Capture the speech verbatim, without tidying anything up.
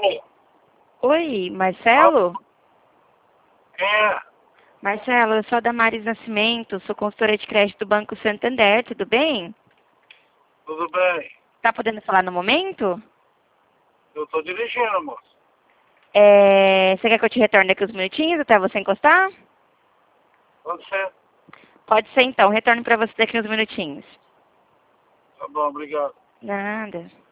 Oi, Marcelo? É, Marcelo, eu sou a Damares Nascimento, sou consultora de crédito do Banco Santander, tudo bem? tudo bem. Tá podendo falar no momento? Eu tô dirigindo, moço. É, Você quer que eu te retorne daqui uns minutinhos até você encostar? Pode ser? Pode ser então, retorno para você daqui uns minutinhos. Tá bom, obrigado. Nada.